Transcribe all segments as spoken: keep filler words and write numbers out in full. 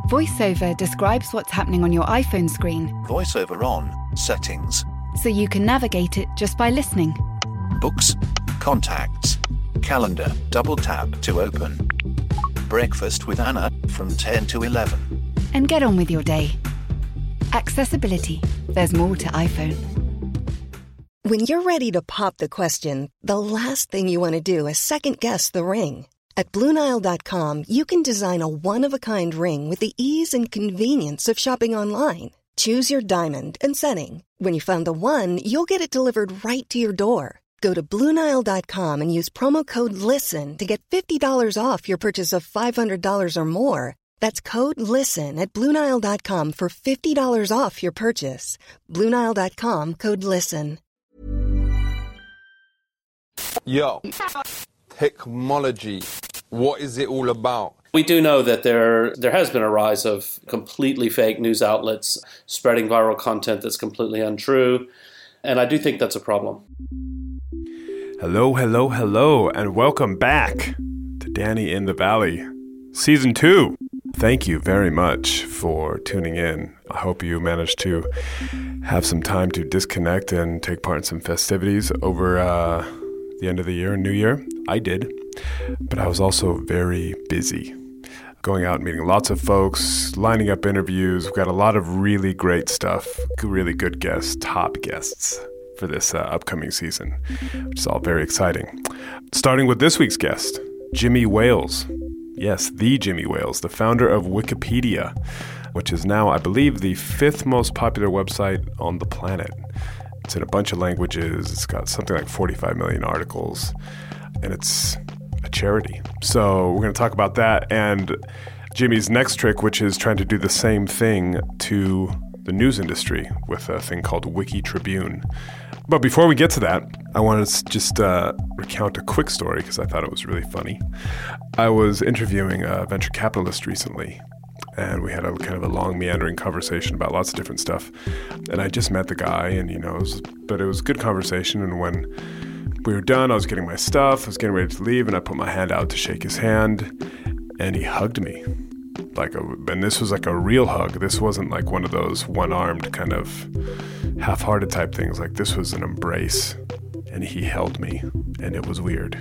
VoiceOver describes what's happening on your iPhone screen. VoiceOver on, settings. So you can navigate it just by listening. Books, contacts, calendar, double tap to open. Breakfast with Anna from ten to eleven. And get on with your day. Accessibility. There's more to iPhone. When you're ready to pop the question, the last thing you want to do is second-guess the ring. At Blue Nile dot com, you can design a one-of-a-kind ring with the ease and convenience of shopping online. Choose your diamond and setting. When you find the one, you'll get it delivered right to your door. Go to Blue Nile dot com and use promo code LISTEN to get fifty dollars off your purchase of five hundred dollars or more. That's code LISTEN at Blue Nile dot com for fifty dollars off your purchase. Blue Nile dot com, code LISTEN. Yo, technology, what is it all about? We do know that there there has been a rise of completely fake news outlets spreading viral content that's completely untrue, and I do think that's a problem. Hello, hello, hello, and welcome back to Danny in the Valley, Season two. Thank you very much for tuning in. I hope you managed to have some time to disconnect and take part in some festivities over uh, the end of the year and New Year. I did, but I was also very busy. Going out and meeting lots of folks, lining up interviews. We've got a lot of really great stuff, really good guests, top guests for this uh, upcoming season, which is all very exciting. Starting with this week's guest, Jimmy Wales. Yes, the Jimmy Wales, the founder of Wikipedia, which is now, I believe, the fifth most popular website on the planet. It's in a bunch of languages. It's got something like forty-five million articles, and it's a charity. So we're going to talk about that and Jimmy's next trick, which is trying to do the same thing to the news industry with a thing called Wiki Tribune. But before we get to that, I want to just uh, recount a quick story because I thought it was really funny. I was interviewing a venture capitalist recently, and we had a kind of a long, meandering conversation about lots of different stuff. And I just met the guy, and you know, it was, but it was a good conversation. And when we were done, I was getting my stuff, I was getting ready to leave, and I put my hand out to shake his hand, and he hugged me. Like a, and this was like a real hug. This wasn't like one of those one-armed kind of half-hearted type things. Like this was an embrace, and he held me, and it was weird.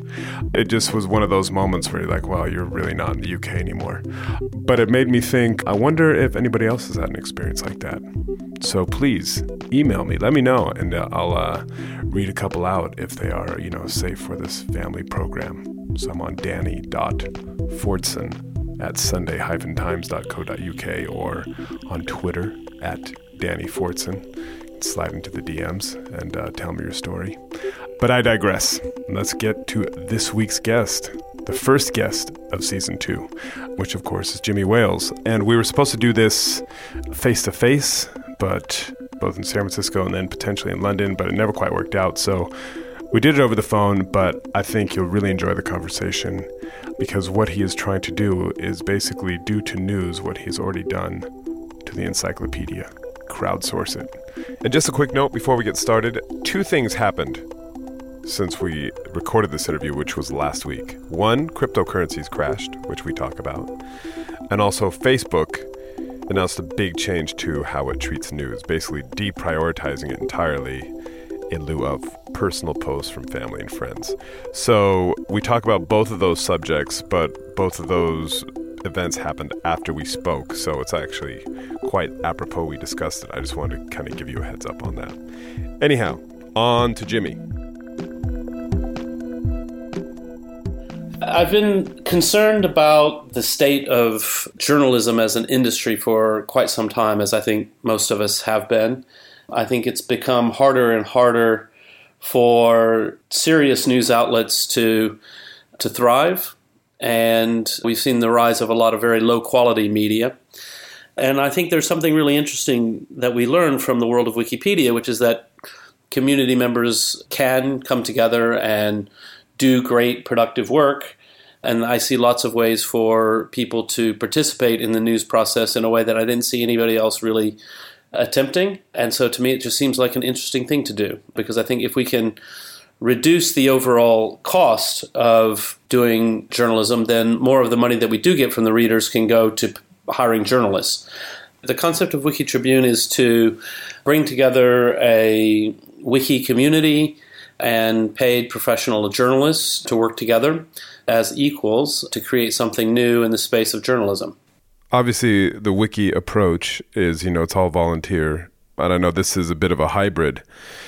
It just was one of those moments where you're like, wow, you're really not in the U K anymore. But it made me think, I wonder if anybody else has had an experience like that. So please email me, let me know, and uh, I'll uh, read a couple out if they are, you know, safe for this family program. So I'm on danny dot fordson at sunday dash times dot co dot uk or on Twitter at Danny Fordson. Slide into the D Ms and uh, tell me your story. But I digress. Let's get to this week's guest, the first guest of season two, which of course is Jimmy Wales. And we were supposed to do this face-to-face, but both in San Francisco and then potentially in London, but it never quite worked out. So we did it over the phone, but I think you'll really enjoy the conversation because what he is trying to do is basically do to news what he's already done to the encyclopedia. Crowdsource it. And just a quick note before we get started, two things happened since we recorded this interview, which was last week. One, cryptocurrencies crashed, which we talk about. And also Facebook announced a big change to how it treats news, basically deprioritizing it entirely in lieu of personal posts from family and friends. So we talk about both of those subjects, but both of those events happened after we spoke, so it's actually quite apropos we discussed it. I just wanted to kind of give you a heads up on that. Anyhow, on to Jimmy. I've been concerned about the state of journalism as an industry for quite some time, as I think most of us have been. I think it's become harder and harder for serious news outlets to to thrive. And we've seen the rise of a lot of very low-quality media. And I think there's something really interesting that we learn from the world of Wikipedia, which is that community members can come together and do great, productive work. And I see lots of ways for people to participate in the news process in a way that I didn't see anybody else really attempting. And so to me, it just seems like an interesting thing to do, because I think if we can reduce the overall cost of doing journalism, then more of the money that we do get from the readers can go to hiring journalists. The concept of Wiki Tribune is to bring together a wiki community and paid professional journalists to work together as equals to create something new in the space of journalism. Obviously, the wiki approach is, you know, it's all volunteer. And I know this is a bit of a hybrid,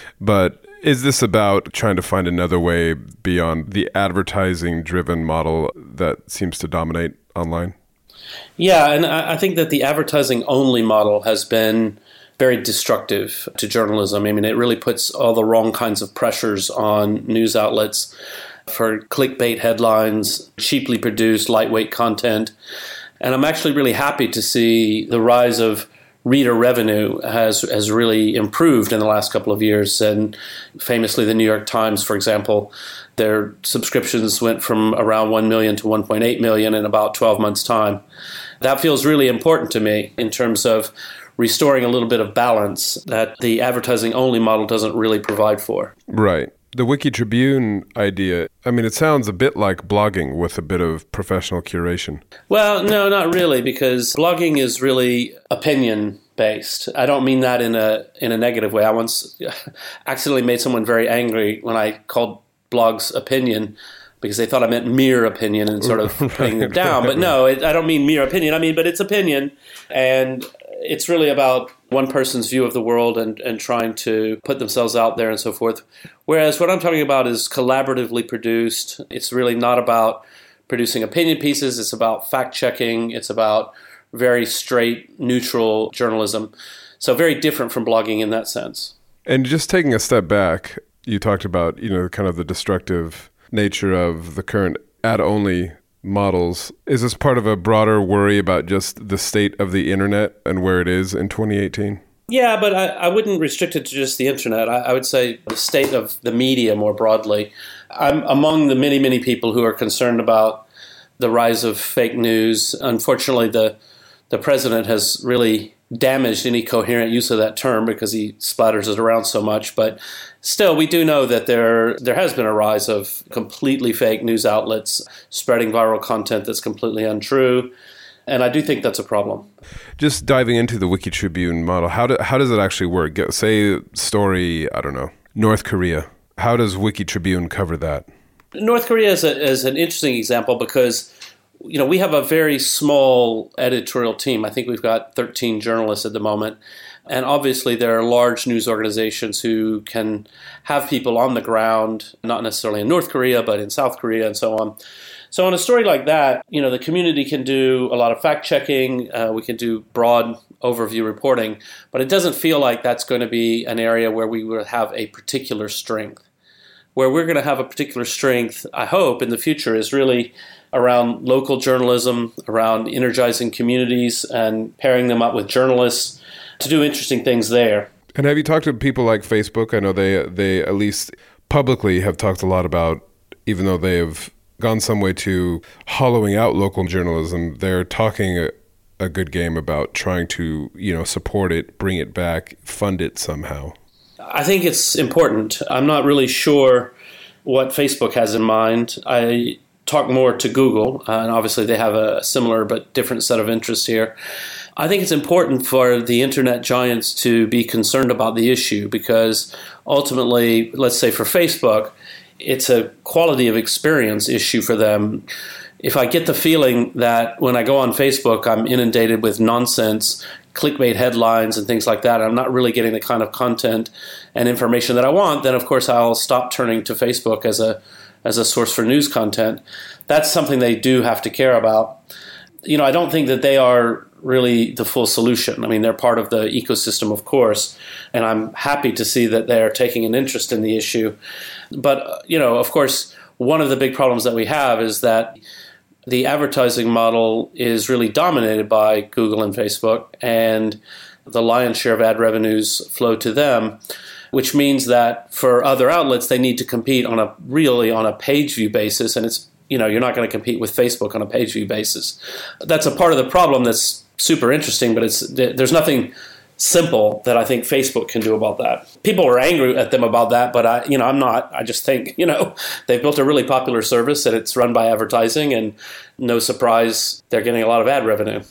but is this about trying to find another way beyond the advertising-driven model that seems to dominate online? Yeah, and I think that the advertising-only model has been very destructive to journalism. I mean, it really puts all the wrong kinds of pressures on news outlets for clickbait headlines, cheaply produced, lightweight content. And I'm actually really happy to see the rise of reader revenue has has really improved in the last couple of years. And famously, the New York Times, for example, their subscriptions went from around one million to one point eight million in about twelve months' time. That feels really important to me in terms of restoring a little bit of balance that the advertising-only model doesn't really provide for. Right. The Wiki Tribune idea, I mean, it sounds a bit like blogging with a bit of professional curation. Well, no, not really, because blogging is really opinion-based. I don't mean that in a in a negative way. I once accidentally made someone very angry when I called blogs opinion because they thought I meant mere opinion and sort of putting them down. But no, it, I don't mean mere opinion. I mean, but it's opinion, and it's really about one person's view of the world and, and trying to put themselves out there and so forth. Whereas what I'm talking about is collaboratively produced. It's really not about producing opinion pieces. It's about fact-checking. It's about very straight, neutral journalism. So very different from blogging in that sense. And just taking a step back, you talked about, you know, kind of the destructive nature of the current ad-only models. Is this part of a broader worry about just the state of the internet and where it is in twenty eighteen? Yeah, but I, I wouldn't restrict it to just the internet. I, I would say the state of the media more broadly. I'm among the many, many people who are concerned about the rise of fake news. Unfortunately, the the president has really damaged any coherent use of that term because he splatters it around so much. But still, we do know that there there has been a rise of completely fake news outlets spreading viral content that's completely untrue. And I do think that's a problem. Just diving into the Wiki Tribune model, how do, how does it actually work? Get, say, story, I don't know, North Korea. How does Wiki Tribune cover that? North Korea is, a, is an interesting example because, you know, we have a very small editorial team. I think we've got thirteen journalists at the moment. And obviously there are large news organizations who can have people on the ground, not necessarily in North Korea, but in South Korea and so on. So on a story like that, you know, the community can do a lot of fact-checking. Uh, we can do broad overview reporting. But it doesn't feel like that's going to be an area where we will have a particular strength. Where we're going to have a particular strength, I hope, in the future is really around local journalism, around energizing communities and pairing them up with journalists to do interesting things there. And have you talked to people like Facebook? I know they they at least publicly have talked a lot about, even though they have gone some way to hollowing out local journalism, they're talking a, a good game about trying to, you know, support it, bring it back, fund it somehow. I think it's important. I'm not really sure what Facebook has in mind. I talk more to Google, uh, and obviously they have a similar but different set of interests here. I think it's important for the internet giants to be concerned about the issue because ultimately, let's say for Facebook, it's a quality of experience issue for them. If I get the feeling that when I go on Facebook, I'm inundated with nonsense, clickbait headlines and things like that, I'm not really getting the kind of content and information that I want, then of course I'll stop turning to Facebook as a as a source for news content. That's something they do have to care about. You know, I don't think that they are really the full solution. I mean, they're part of the ecosystem, of course, and I'm happy to see that they're taking an interest in the issue. But, you know, of course, one of the big problems that we have is that the advertising model is really dominated by Google and Facebook, and the lion's share of ad revenues flow to them, which means that for other outlets, they need to compete on a really on a page view basis, and it's, you know, you're not going to compete with Facebook on a page view basis. That's a part of the problem that's super interesting, but it's there's nothing simple that I think Facebook can do about that. People are angry at them about that, but I, you know, I'm not. I just think, you know, they've built a really popular service and it's run by advertising, and no surprise, they're getting a lot of ad revenue.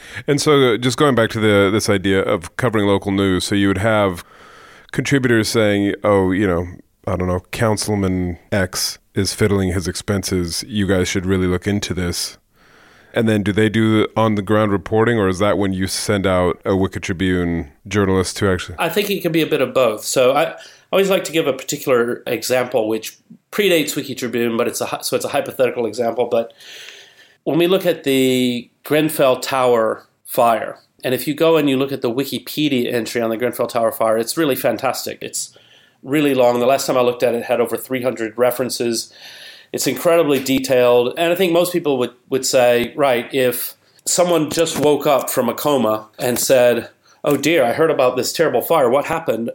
And so just going back to the this idea of covering local news, so you would have contributors saying, oh, you know, I don't know, Councilman X is fiddling his expenses. You guys should really look into this. And then do they do on-the-ground reporting, or is that when you send out a Wicked Tribune journalist to actually? I think it can be a bit of both. So I always like to give a particular example which predates Wiki Tribune, but it's a so it's a hypothetical example. But when we look at the Grenfell Tower fire, and if you go and you look at the Wikipedia entry on the Grenfell Tower fire, it's really fantastic. It's really long. The last time I looked at it, it had over three hundred references. It's incredibly detailed. And I think most people would, would say, right, if someone just woke up from a coma and said, oh dear, I heard about this terrible fire, what happened?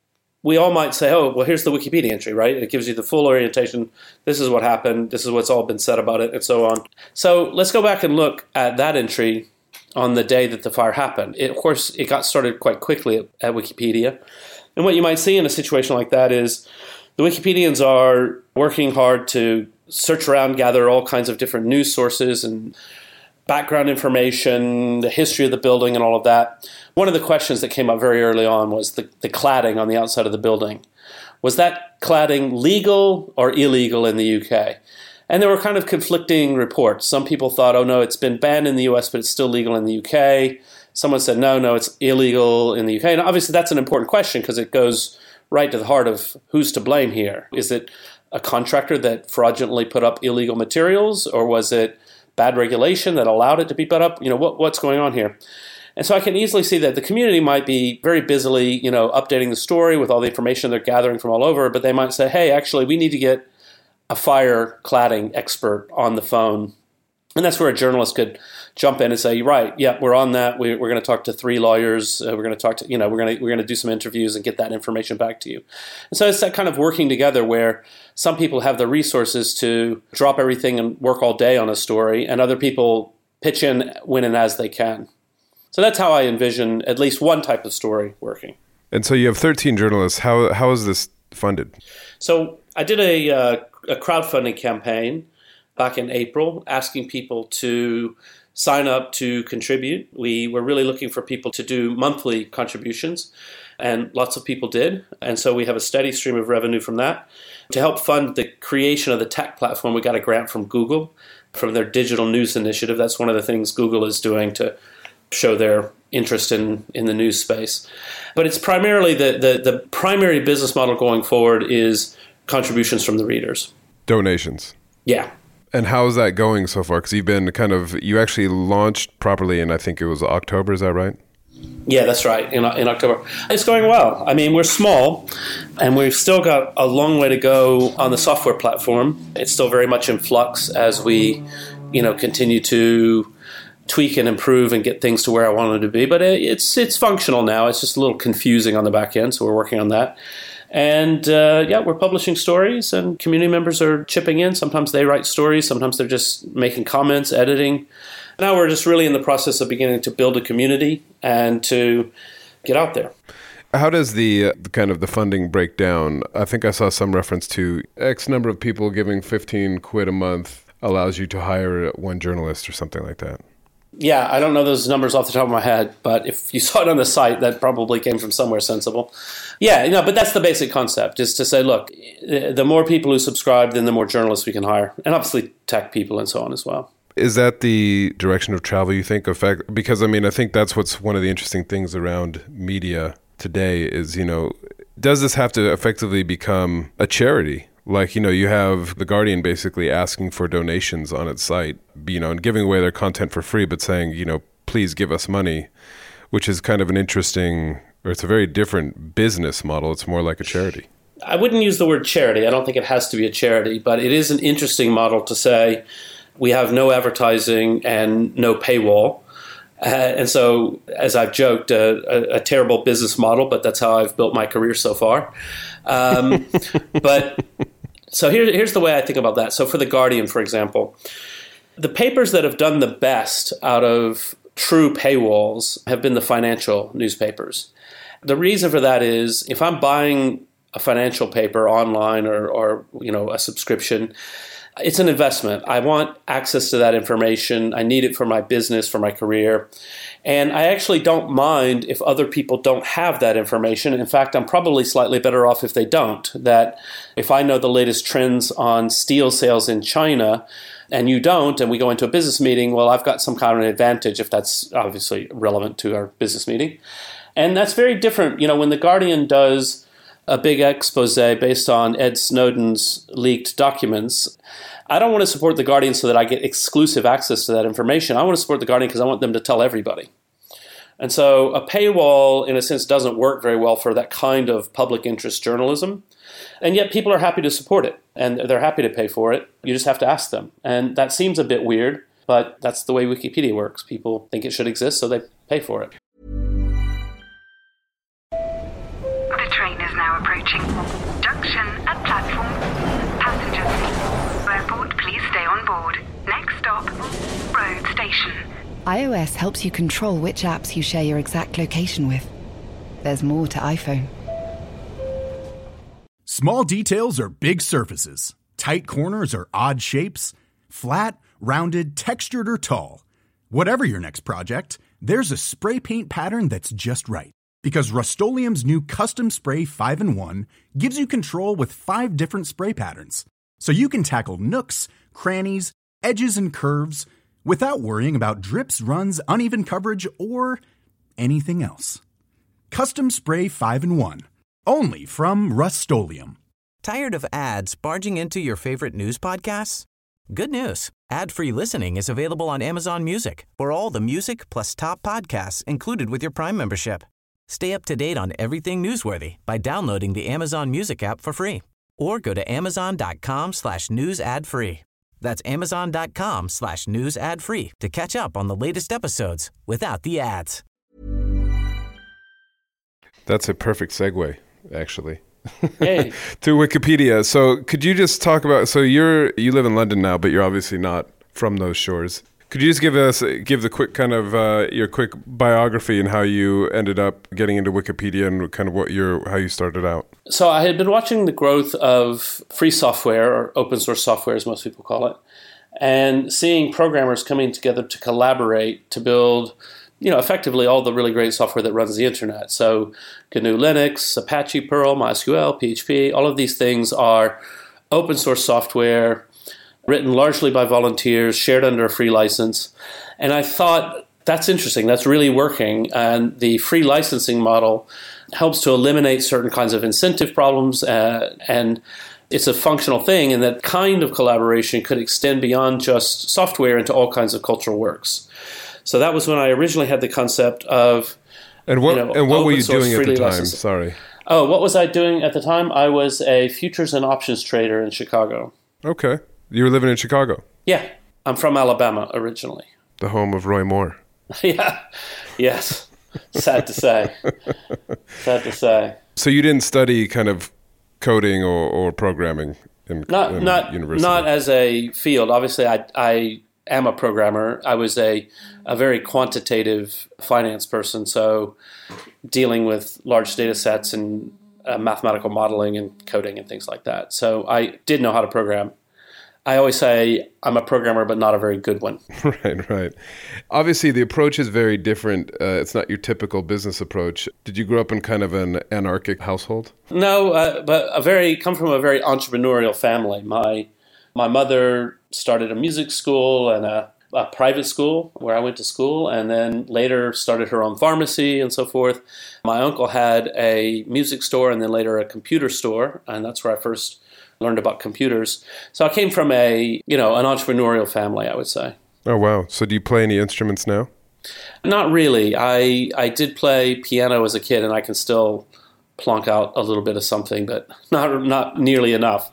We all might say, oh, well, here's the Wikipedia entry, right? It gives you the full orientation. This is what happened. This is what's all been said about it, and so on. So let's go back and look at that entry on the day that the fire happened. It, of course, it got started quite quickly at, at Wikipedia. And what you might see in a situation like that is the Wikipedians are working hard to search around, gather all kinds of different news sources and background information, the history of the building and all of that. One of the questions that came up very early on was the, the cladding on the outside of the building. Was that cladding legal or illegal in the U K? And there were kind of conflicting reports. Some people thought, oh no, it's been banned in the U S, but it's still legal in the U K. Someone said, no, no, it's illegal in the U K. And obviously that's an important question because it goes right to the heart of who's to blame here. Is it a contractor that fraudulently put up illegal materials, or was it bad regulation that allowed it to be put up? You know, what, what's going on here? And so I can easily see that the community might be very busily, you know, updating the story with all the information they're gathering from all over, but they might say, hey, actually, we need to get a fire cladding expert on the phone. And that's where a journalist could jump in and say, right, yeah, we're on that. We, we're going to talk to three lawyers. Uh, we're going to talk to, you know, we're going to we're going to do some interviews and get that information back to you. And so it's that kind of working together where some people have the resources to drop everything and work all day on a story, and other people pitch in when and as they can. So that's how I envision at least one type of story working. And so you have thirteen journalists. How how is this funded? So I did a, uh, a crowdfunding campaign back in April, asking people to sign up to contribute. We were really looking for people to do monthly contributions, and lots of people did. And so we have a steady stream of revenue from that. To help fund the creation of the tech platform, we got a grant from Google, from their digital news initiative. That's one of the things Google is doing to show their interest in, in the news space. But it's primarily the, the, the primary business model going forward is contributions from the readers. Donations. Yeah. And how is that going so far? Because you've been kind of, you actually launched properly in, I think it was October, is that right? Yeah, that's right, in, in October. It's going well. I mean, we're small, and we've still got a long way to go on the software platform. It's still very much in flux as we, you know, continue to tweak and improve and get things to where I want them to be. But it's it's functional now. It's just a little confusing on the back end, so we're working on that. And uh, yeah, we're publishing stories, and community members are chipping in. Sometimes they write stories. Sometimes they're just making comments, editing. Now we're just really in the process of beginning to build a community and to get out there. How does the, uh, the kind of the funding break down? I think I saw some reference to X number of people giving fifteen quid a month allows you to hire one journalist or something like that. Yeah, I don't know those numbers off the top of my head, but if you saw it on the site, that probably came from somewhere sensible. Yeah, you know, but that's the basic concept, is to say, look, the more people who subscribe, then the more journalists we can hire, and obviously tech people and so on as well. Is that the direction of travel, you think? Effect? Because, I mean, I think that's what's one of the interesting things around media today is, you know, does this have to effectively become a charity? Like, you know, you have The Guardian basically asking for donations on its site, you know, and giving away their content for free, but saying, you know, please give us money, which is kind of an interesting, or it's a very different business model. It's more like a charity. I wouldn't use the word charity. I don't think it has to be a charity, but it is an interesting model to say we have no advertising and no paywall. Uh, and so, as I've joked, uh, a, a terrible business model, but that's how I've built my career so far. Um, but so here, here's the way I think about that. So for The Guardian, for example, the papers that have done the best out of true paywalls have been the financial newspapers. The reason for that is if I'm buying a financial paper online or, or you know, a subscription, it's an investment. I want access to that information. I need it for my business, for my career. And I actually don't mind if other people don't have that information. In fact, I'm probably slightly better off if they don't. That if I know the latest trends on steel sales in China and you don't, and we go into a business meeting, well, I've got some kind of an advantage if that's obviously relevant to our business meeting. And that's very different. You know, when The Guardian does a big expose based on Ed Snowden's leaked documents, I don't want to support The Guardian so that I get exclusive access to that information. I want to support The Guardian because I want them to tell everybody. And so a paywall, in a sense, doesn't work very well for that kind of public interest journalism. And yet people are happy to support it, and they're happy to pay for it. You just have to ask them. And that seems a bit weird, but that's the way Wikipedia works. People think it should exist, so they pay for it. The train is now approaching. Junction at platform. Passengers, airport, please stay on board. Next stop, road station. iOS helps you control which apps you share your exact location with. There's more to iPhone. Small details are big surfaces. Tight corners are odd shapes. Flat, rounded, textured, or tall. Whatever your next project, there's a spray paint pattern that's just right. Because Rust-Oleum's new Custom Spray five in one gives you control with five different spray patterns. So you can tackle nooks, crannies, edges, and curves without worrying about drips, runs, uneven coverage, or anything else. Custom Spray five in one. Only from Rust-Oleum. Tired of ads barging into your favorite news podcasts? Good news. Ad-free listening is available on Amazon Music for all the music plus top podcasts included with your Prime membership. Stay up to date on everything newsworthy by downloading the Amazon Music app for free or go to amazon.com slash news ad free. That's amazon.com slash news ad free to catch up on the latest episodes without the ads. That's a perfect segue, actually. Hey. To Wikipedia. So could you just talk about, so you're, you live in London now, but you're obviously not from those shores. Could you just give us, give the quick kind of, uh, your quick biography and how you ended up getting into Wikipedia and kind of what your, how you started out? So I had been watching the growth of free software, or open source software as most people call it, and seeing programmers coming together to collaborate to build, you know, effectively all the really great software that runs the internet. So G N U Linux, Apache, Perl, MySQL, P H P, all of these things are open source software written largely by volunteers, shared under a free license. And I thought, that's interesting, that's really working. And the free licensing model helps to eliminate certain kinds of incentive problems, uh, and it's a functional thing, and that kind of collaboration could extend beyond just software into all kinds of cultural works. So that was when I originally had the concept of, and what, you know, and what were you doing at the time? Licensing. Sorry. Oh, what was I doing at the time? I was a futures and options trader in Chicago. Okay. You were living in Chicago? Yeah. I'm from Alabama originally. The home of Roy Moore. Yeah. Yes. Sad to say. Sad to say. So you didn't study kind of coding or, or programming in, not, in not, university? Not as a field. Obviously, I, I am a programmer. I was a, a very quantitative finance person, so dealing with large data sets and uh, mathematical modeling and coding and things like that. So I did know how to program. I always say I'm a programmer, but not a very good one. Right, right. Obviously, the approach is very different. Uh, it's not your typical business approach. Did you grow up in kind of an anarchic household? No, uh, but a very come from a very entrepreneurial family. My my mother started a music school and a, a private school where I went to school, and then later started her own pharmacy and so forth. My uncle had a music store and then later a computer store, and that's where I first learned about computers. So I came from a, you know, an entrepreneurial family, I would say. Oh, wow. So do you play any instruments now? Not really. I I did play piano as a kid, and I can still plonk out a little bit of something, but not not nearly enough.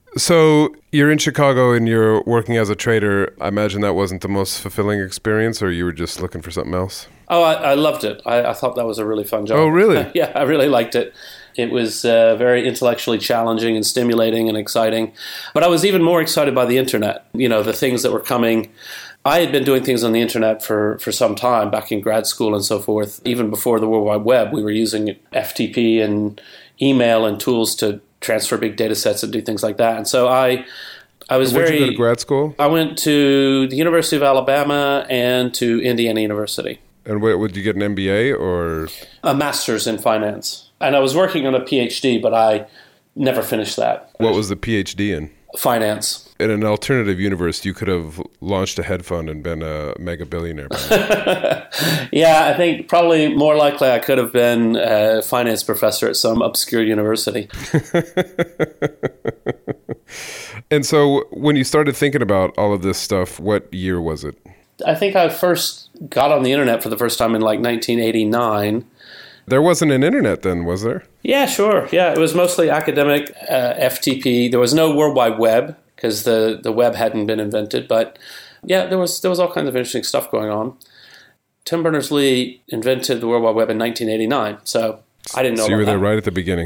So you're in Chicago and you're working as a trader. I imagine that wasn't the most fulfilling experience, or you were just looking for something else? Oh, I, I loved it. I, I thought that was a really fun job. Oh, really? Yeah, I really liked it. It was uh, very intellectually challenging and stimulating and exciting. But I was even more excited by the internet, you know, the things that were coming. I had been doing things on the internet for, for some time, back in grad school and so forth. Even before the World Wide Web, we were using F T P and email and tools to transfer big data sets and do things like that. And so I I was Where'd very. you go to grad school? I went to the University of Alabama and to Indiana University. And wait, would you get an M B A or? A master's in finance. And I was working on a PhD, but I never finished that. What was the PhD in? Finance. In an alternative universe, you could have launched a hedge fund and been a mega billionaire. Yeah, I think probably more likely I could have been a finance professor at some obscure university. And so when you started thinking about all of this stuff, what year was it? I think I first got on the internet for the first time in like nineteen eighty-nine. There wasn't an internet then, was there? Yeah, sure. Yeah, it was mostly academic, uh, F T P. There was no World Wide Web because the, the web hadn't been invented. But yeah, there was there was all kinds of interesting stuff going on. Tim Berners-Lee invented the World Wide Web in nineteen eighty-nine, so I didn't know So you about were there that. right at the beginning.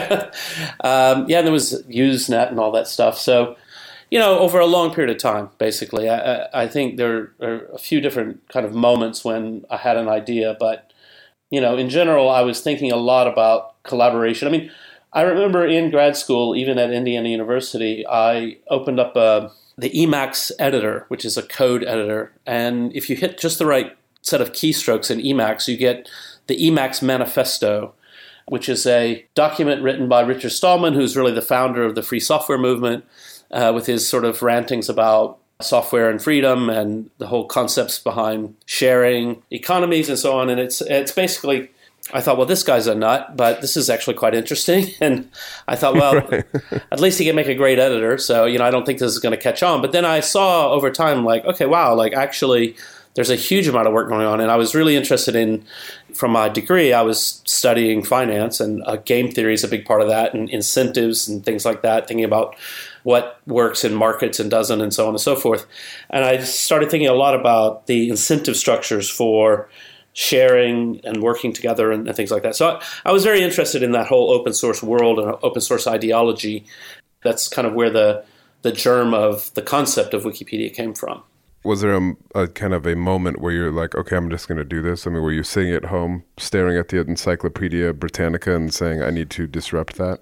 um, yeah, there was Usenet and all that stuff. So, you know, over a long period of time, basically. I, I, I think there are a few different kind of moments when I had an idea, but, you know, in general, I was thinking a lot about collaboration. I mean, I remember in grad school, even at Indiana University, I opened up a, the Emacs editor, which is a code editor. And if you hit just the right set of keystrokes in Emacs, you get the Emacs Manifesto, which is a document written by Richard Stallman, who's really the founder of the free software movement, uh, with his sort of rantings about software and freedom and the whole concepts behind sharing economies and so on. And it's it's basically, I thought, well, this guy's a nut, but this is actually quite interesting. And I thought, well, right. At least he can make a great editor. So, you know, I don't think this is going to catch on. But then I saw over time, like, okay, wow, like actually there's a huge amount of work going on. And I was really interested in, from my degree, I was studying finance, and uh, game theory is a big part of that, and incentives and things like that, thinking about what works in markets and doesn't, and so on and so forth. And I started thinking a lot about the incentive structures for sharing and working together and, and things like that. So I, I was very interested in that whole open source world and open source ideology. That's kind of where the the germ of the concept of Wikipedia came from. Was there a, a kind of a moment where you're like, okay, I'm just going to do this? I mean, were you sitting at home staring at the Encyclopedia Britannica and saying, I need to disrupt that?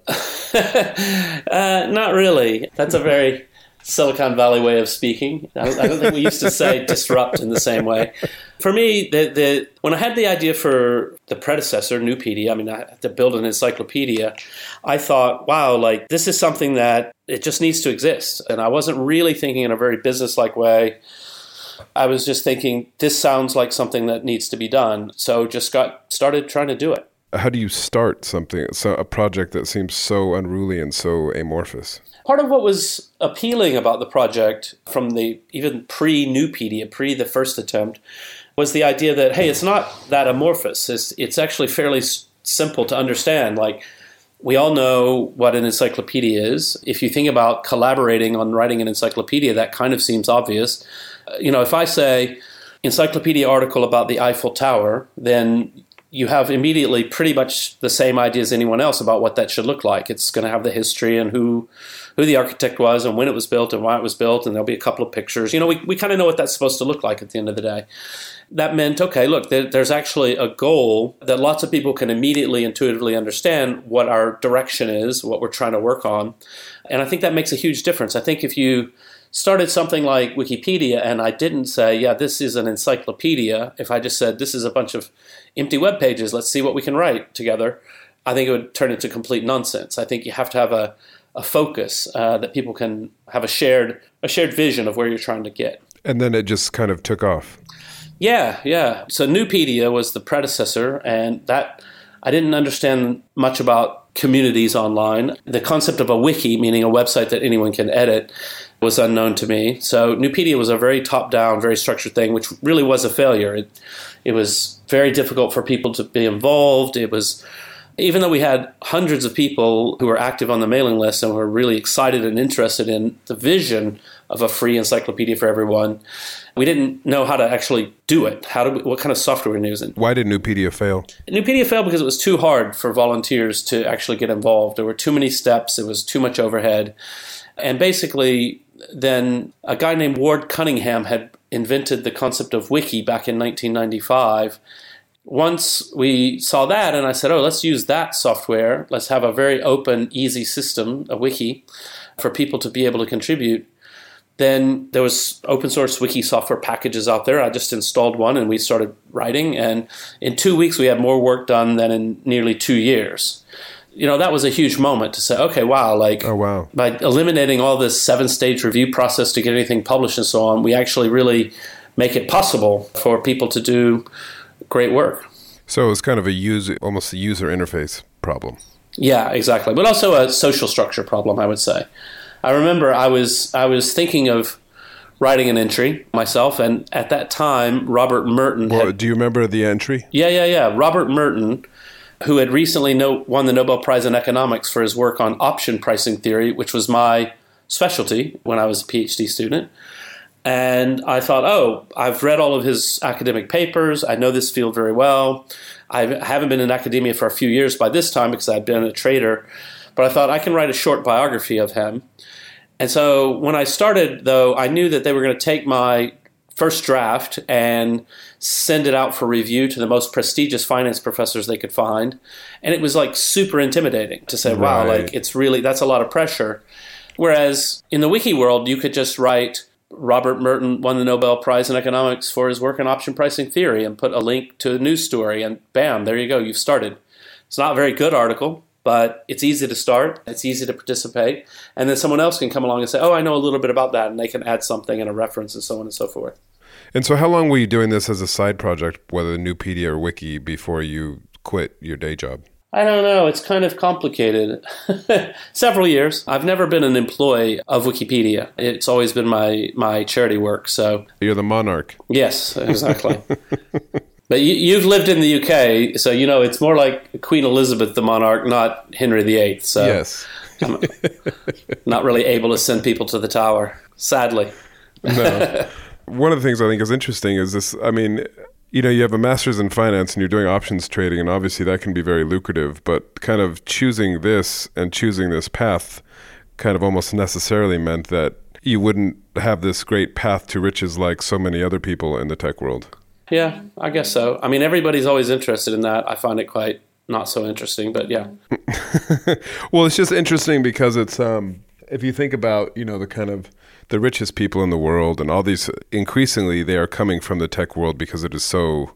uh, not really. That's a very Silicon Valley way of speaking. I don't, I don't think we used to say disrupt in the same way. For me, the, the when I had the idea for the predecessor, Nupedia, I mean, I had to build an encyclopedia, I thought, wow, like this is something that it just needs to exist. And I wasn't really thinking in a very business-like way. I was just thinking, this sounds like something that needs to be done. So just got started trying to do it. How do you start something, so a project that seems so unruly and so amorphous? Part of what was appealing about the project from the even pre-Nupedia, pre the first attempt, was the idea that, hey, it's not that amorphous. It's, it's actually fairly s- simple to understand. Like, we all know what an encyclopedia is. If you think about collaborating on writing an encyclopedia, that kind of seems obvious. Uh, you know, if I say encyclopedia article about the Eiffel Tower, then you have immediately pretty much the same idea as anyone else about what that should look like. It's going to have the history and who who the architect was and when it was built and why it was built, and there'll be a couple of pictures. You know, we, we kind of know what that's supposed to look like at the end of the day. That meant, okay, look, there, there's actually a goal that lots of people can immediately intuitively understand what our direction is, what we're trying to work on. And I think that makes a huge difference. I think if you started something like Wikipedia and I didn't say, yeah, this is an encyclopedia, if I just said, this is a bunch of empty web pages, let's see what we can write together, I think it would turn into complete nonsense. I think you have to have a, a focus uh, that people can have a shared a shared vision of where you're trying to get. And then it just kind of took off. Yeah, yeah. So Nupedia was the predecessor, and that I didn't understand much about communities online. The concept of a wiki, meaning a website that anyone can edit, was unknown to me. So Nupedia was a very top-down, very structured thing, which really was a failure. It, it was very difficult for people to be involved. It was, even though we had hundreds of people who were active on the mailing list and were really excited and interested in the vision of a free encyclopedia for everyone, we didn't know how to actually do it. How do we, what kind of software we were using? Why did Nupedia fail? Nupedia failed because it was too hard for volunteers to actually get involved. There were too many steps. It was too much overhead. And basically, then a guy named Ward Cunningham had invented the concept of wiki back in nineteen ninety-five. Once we saw that, and I said, oh, let's use that software. Let's have a very open, easy system, a wiki, for people to be able to contribute. then there was open source wiki software packages out there. I just installed one and we started writing. And in two weeks, we had more work done than in nearly two years. You know, that was a huge moment to say, okay, wow, like oh, wow. by eliminating all this seven-stage review process to get anything published and so on, we actually really make it possible for people to do great work. So it's kind of a user, almost a user interface problem. Yeah, exactly. But also a social structure problem, I would say. I remember I was I was thinking of writing an entry myself, and at that time, Robert Merton Well, had, do you remember the entry? Yeah, yeah, yeah. Robert Merton, who had recently no, won the Nobel Prize in Economics for his work on option pricing theory, which was my specialty when I was a PhD student. And I thought, oh, I've read all of his academic papers. I know this field very well. I haven't been in academia for a few years by this time because I'd been a trader. But I thought I can write a short biography of him. And so when I started, though, I knew that they were going to take my first draft and send it out for review to the most prestigious finance professors they could find. And it was like super intimidating to say, wow, Right. like it's really, that's a lot of pressure. Whereas in the wiki world, you could just write, Robert Merton won the Nobel Prize in Economics for his work in option pricing theory and put a link to a news story and bam, there you go, you've started. It's not a very good article, but it's easy to start, it's easy to participate, and then someone else can come along and say, oh, I know a little bit about that, and they can add something and a reference and so on and so forth. And so how long were you doing this as a side project, whether Nupedia or Wiki, before you quit your day job? I don't know. It's kind of complicated. Several years. I've never been an employee of Wikipedia. It's always been my, my charity work. So You're the monarch. yes, exactly. But you, you've lived in the U K, so you know it's more like Queen Elizabeth the monarch, not Henry the Eighth. So Yes. I'm not really able to send people to the tower, sadly. No. One of the things I think is interesting is this, I mean, you know, you have a master's in finance and you're doing options trading, and obviously that can be very lucrative, but kind of choosing this and choosing this path kind of almost necessarily meant that you wouldn't have this great path to riches like so many other people in the tech world. Yeah, I guess so. I mean, everybody's always interested in that. I find it quite not so interesting, but yeah. Well, it's just interesting because it's, um, if you think about, you know, the kind of the richest people in the world and all these, increasingly they are coming from the tech world because it is so,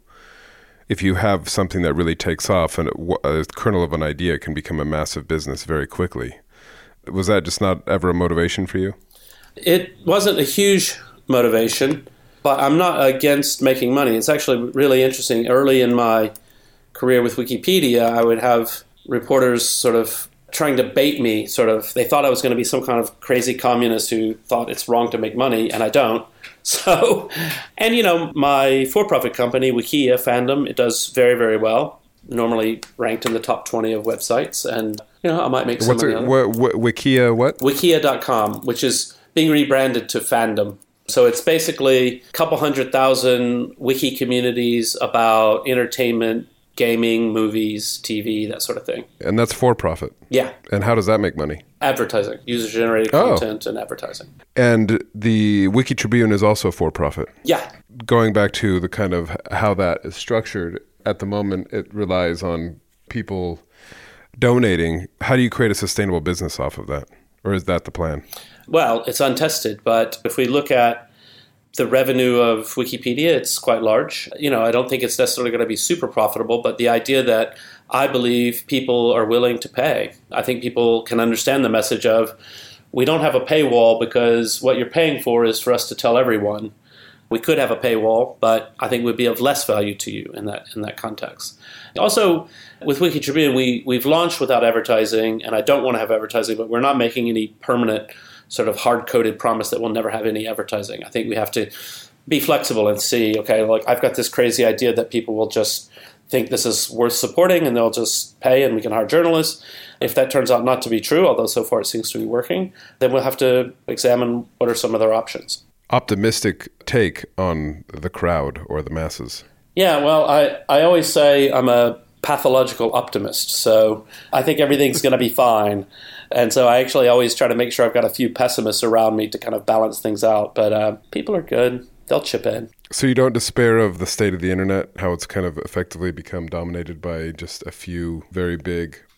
if you have something that really takes off and a kernel of an idea can become a massive business very quickly. Was that just not ever a motivation for you? It wasn't a huge motivation, but I'm not against making money. It's actually really interesting. Early in my career with Wikipedia, I would have reporters sort of trying to bait me, sort of. They thought I was going to be some kind of crazy communist who thought it's wrong to make money, and I don't. So, and you know, my for-profit company, Wikia Fandom, it does very, very well. Normally ranked in the top twenty of websites, and you know, I might make some What's money it, on it. what, what, Wikia what? Wikia dot com, which is being rebranded to Fandom. So it's basically a couple hundred thousand wiki communities about entertainment, gaming, movies, T V, that sort of thing. And that's for profit. Yeah. And how does that make money? Advertising, user-generated Oh. content and advertising. And the Wiki Tribune is also for profit. Yeah. Going back to the kind of how that is structured, at the moment it relies on people donating. How do you create a sustainable business off of that? Or is that the plan? Well, it's untested, but if we look at the revenue of Wikipedia, it's quite large. You know, I don't think it's necessarily going to be super profitable, but the idea that I believe people are willing to pay. I think people can understand the message of, we don't have a paywall because what you're paying for is for us to tell everyone. We could have a paywall, but I think it would be of less value to you in that in that context. Also, with Wiki Tribune, we, we've launched without advertising, and I don't want to have advertising, but we're not making any permanent sort of hard-coded promise that we'll never have any advertising. I think we have to be flexible and see, okay, like I've got this crazy idea that people will just think this is worth supporting and they'll just pay and we can hire journalists. If that turns out not to be true, although so far it seems to be working, then we'll have to examine what are some other options. Optimistic take on the crowd or the masses. Yeah, well, I, I always say I'm a pathological optimist, so I think everything's going to be fine. And so I actually always try to make sure I've got a few pessimists around me to kind of balance things out. But uh, people are good. They'll chip in. So you don't despair of the state of the internet, how it's kind of effectively become dominated by just a few very big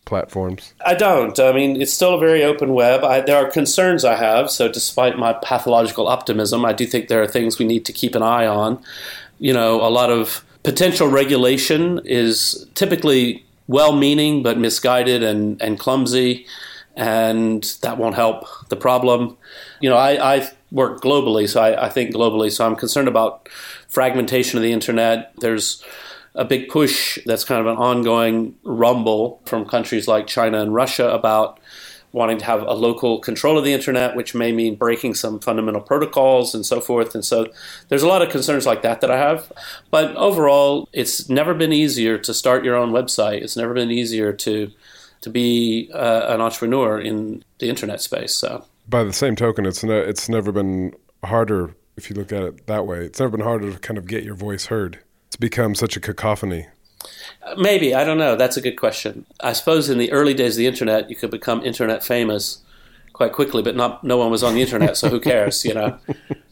platforms? I don't. I mean, it's still a very open web. I, there are concerns I have. So despite my pathological optimism, I do think there are things we need to keep an eye on. You know, a lot of potential regulation is typically well-meaning but misguided and, and clumsy, and that won't help the problem. You know, I, I work globally, so I, I think globally, so I'm concerned about fragmentation of the internet. There's a big push that's kind of an ongoing rumble from countries like China and Russia about wanting to have a local control of the internet, which may mean breaking some fundamental protocols and so forth. And so there's a lot of concerns like that that I have. But overall, it's never been easier to start your own website. It's never been easier to to be uh, an entrepreneur in the internet space. So, by the same token, it's ne- it's never been harder, if you look at it that way. It's never been harder to kind of get your voice heard. It's become such a cacophony. Maybe. I don't know. That's a good question. I suppose in the early days of the internet, you could become internet famous quite quickly, but not no one was on the internet, so who cares, you know?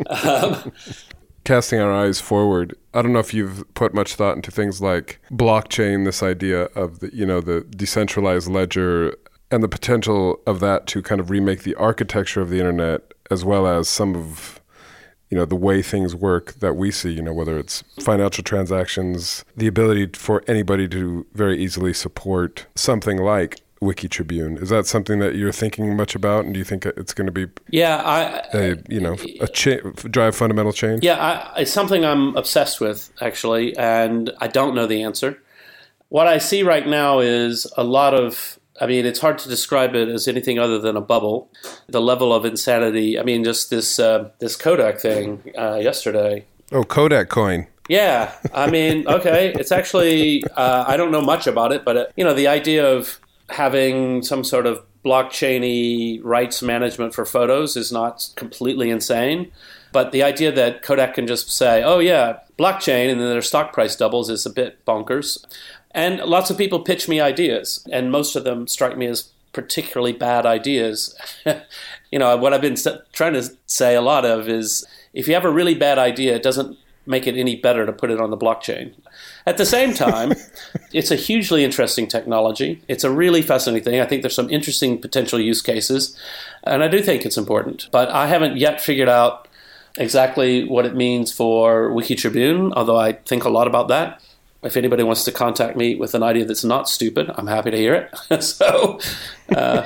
Um, Casting our eyes forward, I don't know if you've put much thought into things like blockchain, this idea of the, you know, the decentralized ledger and the potential of that to kind of remake the architecture of the internet, as well as some of, you know, the way things work that we see, you know, whether it's financial transactions, the ability for anybody to very easily support something like Wiki Tribune. Is that something that you're thinking much about? And do you think it's going to be, yeah, I, a, you know, a cha- drive fundamental change? Yeah, I, it's something I'm obsessed with, actually, and I don't know the answer. What I see right now is a lot of, I mean, it's hard to describe it as anything other than a bubble. The level of insanity, I mean, just this uh, this Kodak thing uh, yesterday. Oh, Kodak coin. Yeah, I mean, okay, it's actually, uh, I don't know much about it, but, uh, you know, the idea of having some sort of blockchain-y rights management for photos is not completely insane. But the idea that Kodak can just say, oh, yeah, blockchain, and then their stock price doubles is a bit bonkers. And lots of people pitch me ideas, and most of them strike me as particularly bad ideas. You know, what I've been trying to say a lot of is if you have a really bad idea, it doesn't make it any better to put it on the blockchain. At the same time, it's a hugely interesting technology. It's a really fascinating thing. I think there's some interesting potential use cases, and I do think it's important. But I haven't yet figured out exactly what it means for Wiki Tribune, although I think a lot about that. If anybody wants to contact me with an idea that's not stupid, I'm happy to hear it. so, uh,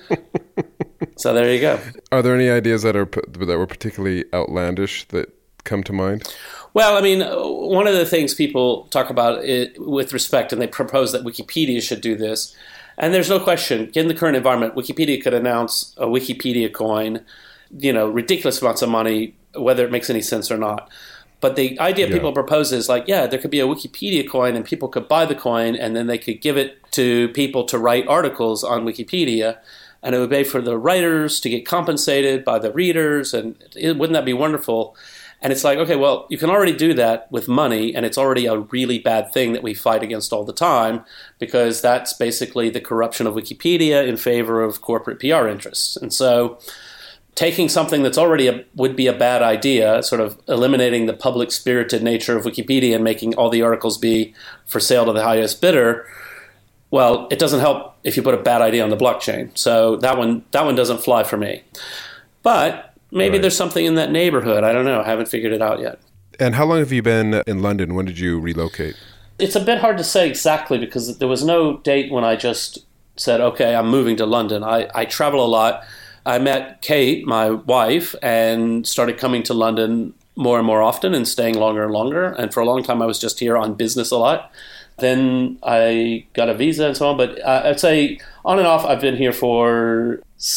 so there you go. Are there any ideas that are that were particularly outlandish that come to mind? Well, I mean, one of the things people talk about it, with respect, and they propose that Wikipedia should do this, and there's no question, in the current environment, Wikipedia could announce a Wikipedia coin, you know, ridiculous amounts of money, whether it makes any sense or not. But the idea yeah. people propose is like, yeah, there could be a Wikipedia coin and people could buy the coin and then they could give it to people to write articles on Wikipedia, and it would pay for the writers to get compensated by the readers, and it, wouldn't that be wonderful? And it's like, okay, well, you can already do that with money, and it's already a really bad thing that we fight against all the time, because that's basically the corruption of Wikipedia in favor of corporate P R interests. And so taking something that's already a, would be a bad idea, sort of eliminating the public-spirited nature of Wikipedia and making all the articles be for sale to the highest bidder, well, it doesn't help if you put a bad idea on the blockchain. So that one that one doesn't fly for me. But maybe right. there's something in that neighborhood. I don't know. I haven't figured it out yet. And how long have you been in London? When did you relocate? It's a bit hard to say exactly because there was no date when I just said, okay, I'm moving to London. I, I travel a lot. I met Kate, my wife, and started coming to London more and more often and staying longer and longer. And for a long time, I was just here on business a lot. Then I got a visa and so on. But I'd say on and off, I've been here for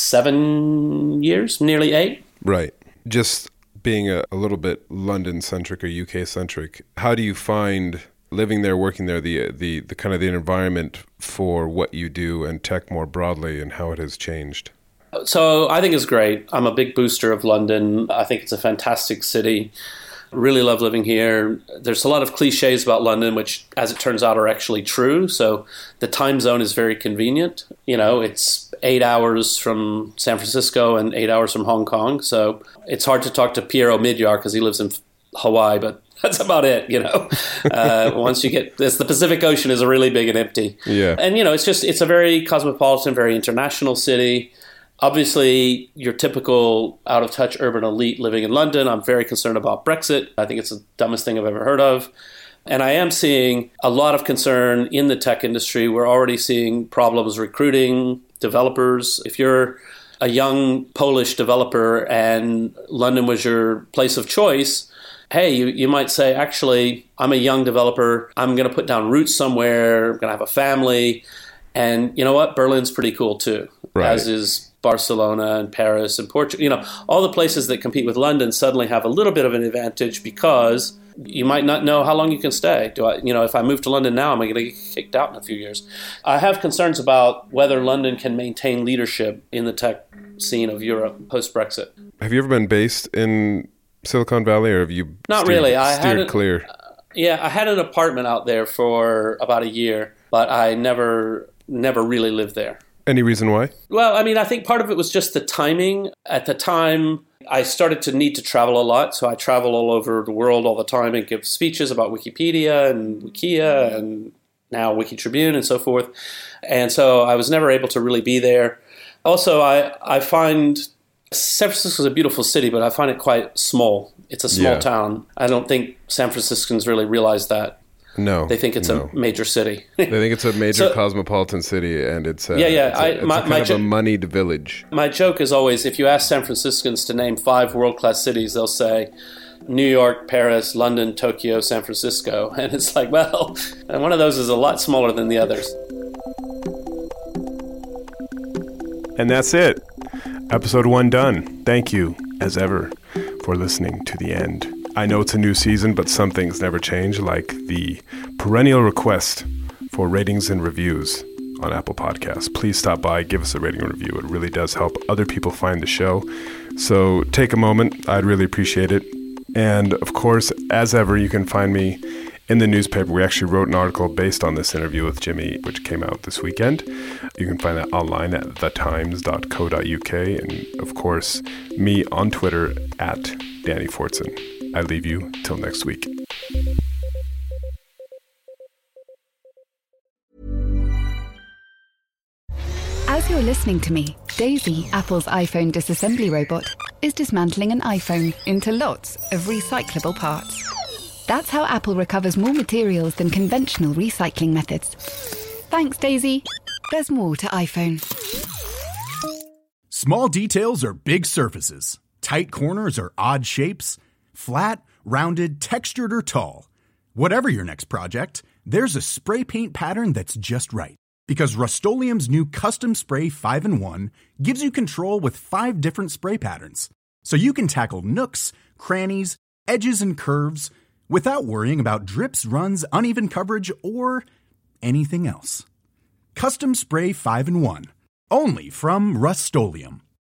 seven years, nearly eight. Right. Just being a, a little bit London-centric or U K-centric, how do you find living there, working there, the, the the kind of the environment for what you do and tech more broadly and how it has changed? So I think it's great. I'm a big booster of London. I think it's a fantastic city. Really love living here. There's a lot of cliches about London, which, as it turns out, are actually true. So the time zone is very convenient. You know, it's eight hours from San Francisco and eight hours from Hong Kong. So it's hard to talk to Piero Midyar because he lives in Hawaii, but That's about it, you know. Uh, once you get this, the Pacific Ocean is really big and empty. Yeah. And, you know, it's just, it's a very cosmopolitan, very international city. Obviously, your typical out-of-touch urban elite living in London. I'm very concerned about Brexit. I think it's the dumbest thing I've ever heard of. And I am seeing a lot of concern in the tech industry. We're already seeing problems recruiting developers. If you're a young Polish developer and London was your place of choice, hey, you, you might say, actually, I'm a young developer. I'm going to put down roots somewhere. I'm going to have a family. And you know what? Berlin's pretty cool too, right. As is Barcelona and Paris and Portugal. You know, all the places that compete with London suddenly have a little bit of an advantage because you might not know how long you can stay. Do I, you know, if I move to London now, am I going to get kicked out in a few years? I have concerns about whether London can maintain leadership in the tech scene of Europe post-Brexit. Have you ever been based in Silicon Valley, or have you not steered, really? I steered had clear? Uh, yeah, I had an apartment out there for about a year, but I never, never really lived there. Any reason why? Well, I mean, I think part of it was just the timing. At the time, I started to need to travel a lot, so I travel all over the world all the time and give speeches about Wikipedia and Wikia and now Wikitribune and so forth. And so I was never able to really be there. Also, I, I find San Francisco is a beautiful city, but I find it quite small. It's a small yeah. town. I don't think San Franciscans really realize that. No. They think it's no. a major city. They think it's a major so, cosmopolitan city, and it's a, yeah, yeah. it's, a, I, it's my, a kind my of jo- a moneyed village. My joke is always, if you ask San Franciscans to name five world-class cities, they'll say New York, Paris, London, Tokyo, San Francisco. And it's like, well, and one of those is a lot smaller than the others. And that's it. Episode one done. Thank you, as ever, for listening to the end. I know it's a new season, but some things never change, like the perennial request for ratings and reviews on Apple Podcasts. Please stop by, give us a rating and review. It really does help other people find the show. So take a moment. I'd really appreciate it. And of course, as ever, you can find me in the newspaper. We actually wrote an article based on this interview with Jimmy, which came out this weekend. You can find that online at the times dot co dot u k. And of course, me on Twitter at Danny Fortson. I leave you till next week. As you're listening to me, Daisy, Apple's iPhone disassembly robot, is dismantling an iPhone into lots of recyclable parts. That's how Apple recovers more materials than conventional recycling methods. Thanks, Daisy. There's more to iPhone. Small details are big surfaces. Tight corners are odd shapes. Flat, rounded, textured, or tall. Whatever your next project, there's a spray paint pattern that's just right. Because Rust-Oleum's new Custom Spray five in one gives you control with five different spray patterns. So you can tackle nooks, crannies, edges, and curves without worrying about drips, runs, uneven coverage, or anything else. Custom Spray five in one. Only from Rust-Oleum.